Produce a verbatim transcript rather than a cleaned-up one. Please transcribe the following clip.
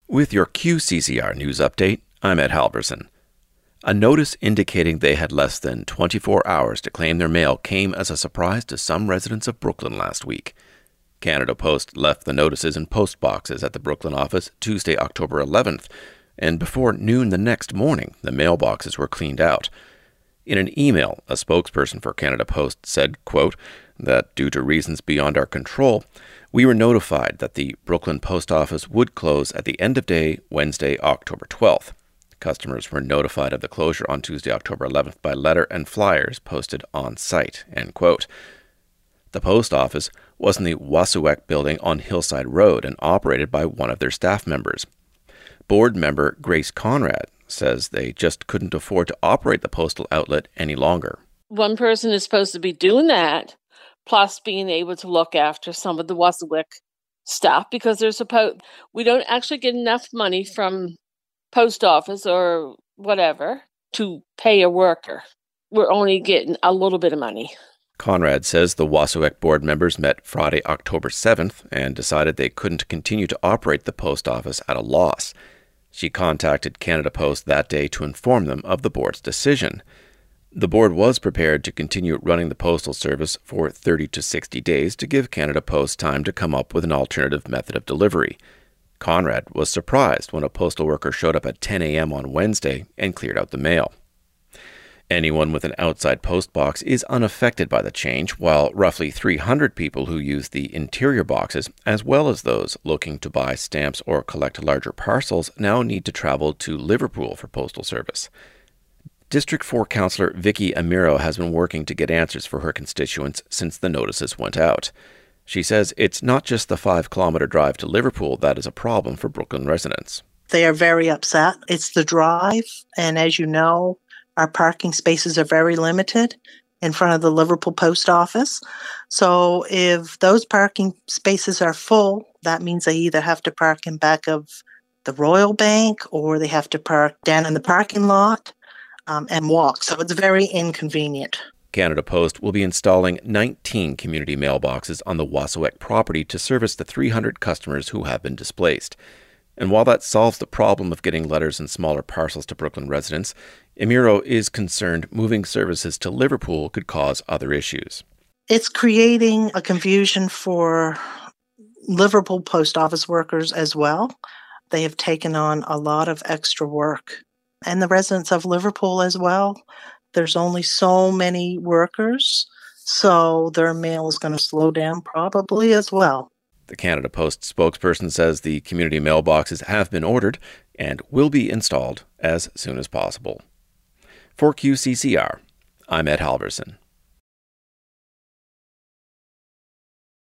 With your Q C C R news update, I'm Ed Halverson. A notice indicating they had less than twenty-four hours to claim their mail came as a surprise to some residents of Brooklyn last week. Canada Post left the notices in post boxes at the Brooklyn office Tuesday, October eleventh, and before noon the next morning, the mailboxes were cleaned out. In an email, a spokesperson for Canada Post said, quote, that due to reasons beyond our control, we were notified that the Brooklyn Post Office would close at the end of day, Wednesday, October twelfth. Customers were notified of the closure on Tuesday, October eleventh by letter and flyers posted on site, end quote. The post office was in the Wasuwek building on Hillside Road and operated by one of their staff members. Board member Grace Conrad says they just couldn't afford to operate the postal outlet any longer. One person is supposed to be doing that, plus being able to look after some of the Wasuwek stuff, because they're supposed we don't actually get enough money from post office or whatever to pay a worker. We're only getting a little bit of money. Conrad says the Wasuwek board members met Friday, October seventh, and decided they couldn't continue to operate the post office at a loss. She contacted Canada Post that day to inform them of the board's decision. The board was prepared to continue running the postal service for thirty to sixty days to give Canada Post time to come up with an alternative method of delivery. Conrad was surprised when a postal worker showed up at ten a.m. on Wednesday and cleared out the mail. Anyone with an outside post box is unaffected by the change, while roughly three hundred people who use the interior boxes, as well as those looking to buy stamps or collect larger parcels, now need to travel to Liverpool for postal service. District four Councillor Vicky Amiro has been working to get answers for her constituents since the notices went out. She says it's not just the five-kilometre drive to Liverpool that is a problem for Brooklyn residents. They are very upset. It's the drive, and as you know, our parking spaces are very limited in front of the Liverpool Post Office. So if those parking spaces are full, that means they either have to park in back of the Royal Bank or they have to park down in the parking lot um, and walk. So it's very inconvenient. Canada Post will be installing nineteen community mailboxes on the Wasuwek property to service the three hundred customers who have been displaced. And while that solves the problem of getting letters and smaller parcels to Brooklyn residents, Amiro is concerned moving services to Liverpool could cause other issues. It's creating a confusion for Liverpool post office workers as well. They have taken on a lot of extra work. And the residents of Liverpool as well. There's only so many workers, so their mail is going to slow down probably as well. The Canada Post spokesperson says the community mailboxes have been ordered and will be installed as soon as possible. For Q C C R, I'm Ed Halverson.